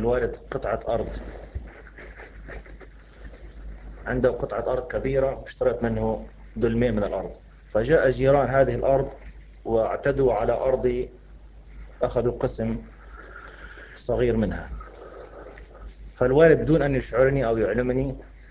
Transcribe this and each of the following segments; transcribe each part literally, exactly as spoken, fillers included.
الوالد قطعة أرض، عنده قطعة أرض كبيرة واشترت منه دلمين من الأرض، فجاء جيران هذه الأرض واعتدوا على أرضي، أخذوا قسم صغير منها. فالوالد بدون أن يشعرني أو يعلمني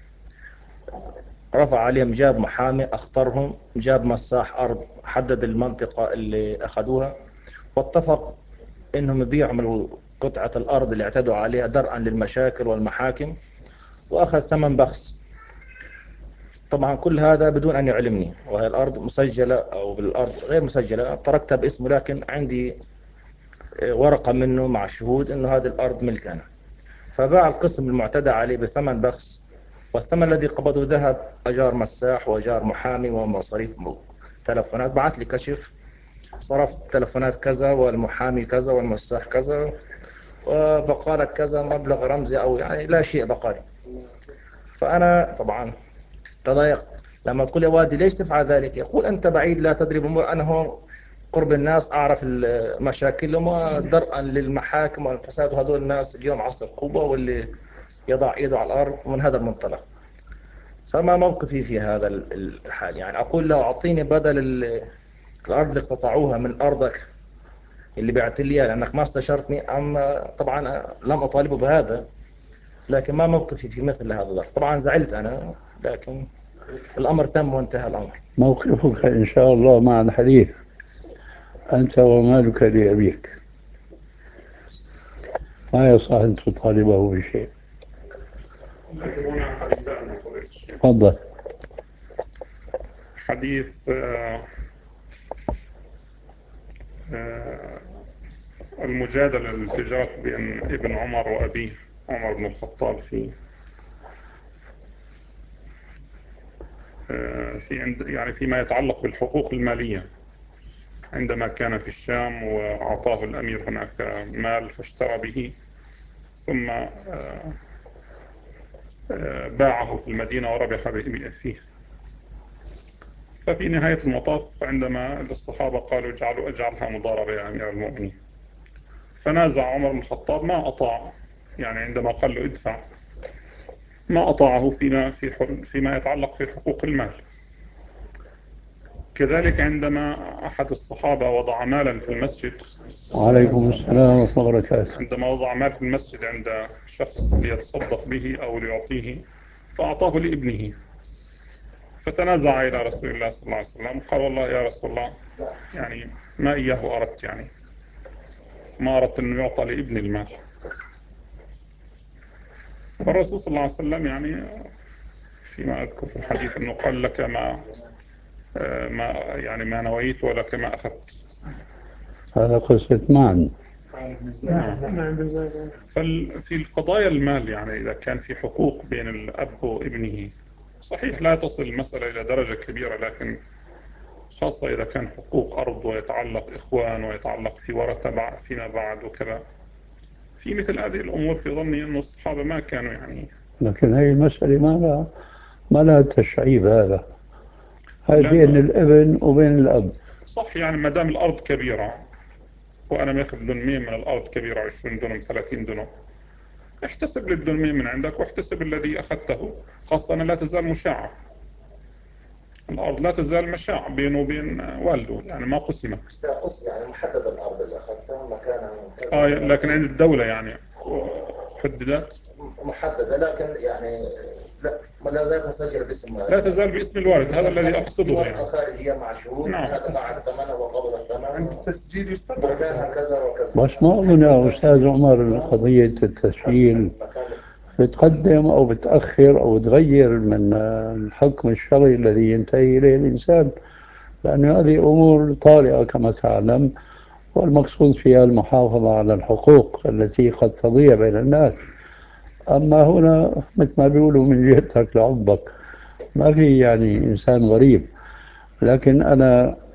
رفع عليهم، جاب محامي أخطرهم، جاب مساح أرض حدد المنطقة اللي أخذوها، واتفق إنهم يبيعوا قطعة الأرض اللي اعتدوا عليها درءا للمشاكل والمحاكم، وأخذ ثمن بخس. طبعا كل هذا بدون أن يعلمني، وهي الأرض مسجلة أو بالأرض غير مسجلة، تركتها باسمه، لكن عندي ورقة منه مع شهود أنه هذه الأرض ملكنا. فباع القسم المعتدى عليه بثمن بخس، والثمن الذي قبضه ذهب أجار مساح وأجار محامي ومصاريف تلفونات. بعث لي كشف، صرفت تلفونات كذا والمحامي كذا والمساح كذا، وبقى لك كذا مبلغ رمزي أو يعني لا شيء بقى لي. فأنا طبعا تضايقت لما تقول يا وادي ليش تفعل ذلك؟ يقول أنت بعيد لا تدري بأمور، أنا هون قرب الناس أعرف مشاكلهم، ودرءا للمحاكم والفساد، وهذول الناس اليوم عصر قوة، واللي يضع إيده على الأرض من هذا المنطلق. فما موقفي في هذا الحال؟ يعني أقول له أعطيني بدل الأرض اللي اقتطعوها من أرضك اللي بعت لي لأنك ما استشرتني. أما طبعا لم أطالبه بهذا، لكن ما موقفي في مثل هذا الظرف؟ طبعا زعلت أنا، لكن الأمر تم وانتهى الأمر. موقفك إن شاء الله مع الحديث، أنت ومالك لأبيك، ما يصح أن تطالبه بشيء. هنا حديثان فضيلة الشيخ. تفضل. حديث آه، آه، المجادلة التي جرت بين ابن عمر وأبيه عمر بن الخطاب في آه، في عند يعني فيما يتعلق بالحقوق المالية، عندما كان في الشام وأعطاه الأمير هناك مال فاشترى به، ثم آه، آه، باعه في المدينة وربح فيه. ففي نهاية المطاف عندما الصحابة قالوا اجعلوا اجعلها مضاربة يا أمير المؤمنين، فنازع عمر بن الخطاب ما أطاع، يعني عندما قال له ادفع ما أطاعه فيما في فيما يتعلق في حقوق المال. كذلك عندما أحد الصحابة وضع مالا في المسجد، وعليكم السلام ورحمة الله وبركاته. عندما وضع مال في المسجد عند شخص ليتصدق به أو ليعطيه، فأعطاه لابنه، فتنازع إلى رسول الله صلى الله عليه وسلم، قال والله يا رسول الله يعني ما إياه أردت، يعني ما أردت أنه يعطى لابن المال. فالرسول صلى الله عليه وسلم يعني فيما أذكر في الحديث أنه قال لك ما ما يعني ما نويت ولك ما أخذت. هذا قصة معا. ففي القضايا المال يعني إذا كان في حقوق بين الأب وابنه، صحيح لا تصل المسألة إلى درجة كبيرة، لكن خاصة إذا كان حقوق أرض ويتعلق إخوان ويتعلق في ورثة فيما بعد وكذا، في مثل هذه الأمور في ظني أن الصحابة ما كانوا يعني. لكن هي المسألة ما لها ما لها تشعيب. هذا هاي بين لأن الابن وبين الأب. صح يعني ما دام الأرض كبيرة وأنا ماخذ دنمين من الأرض كبيرة عشرين دنم ثلاثين دنم، احتسب للدنمين من عندك واحتسب الذي أخذته، خاصة أنا لا تزال مشاعة، الأرض لا تزال مشاع بينه وبين والده، يعني ما قسمت. لا قصدي يعني محدد الأرض اللي أخذتها مكانها كذا، آه لكن عند الدولة يعني حددت محددة، لكن يعني لا لا زالت مسجلة باسم لا تزال باسم الوالد، هذا الذي في أقصده ورقة يعني. خارجية مع شهود نعم. أنا دفعت ثمنها وقبض الثمن، عند التسجيل يستدرك مكانها كذا وكذا. بس ما أظن يا أستاذ عمر قضية التسجيل بتقدم أو بتأخر أو تغير من الحكم الشرعي الذي ينتهي إليه الإنسان، لأن هذه أمور طارئة كما تعلم، والمقصود فيها المحافظة على الحقوق التي قد تضيع بين الناس. أما هنا مثل ما بيقولوا من جهتك لعضك، ما في يعني إنسان غريب. لكن أنا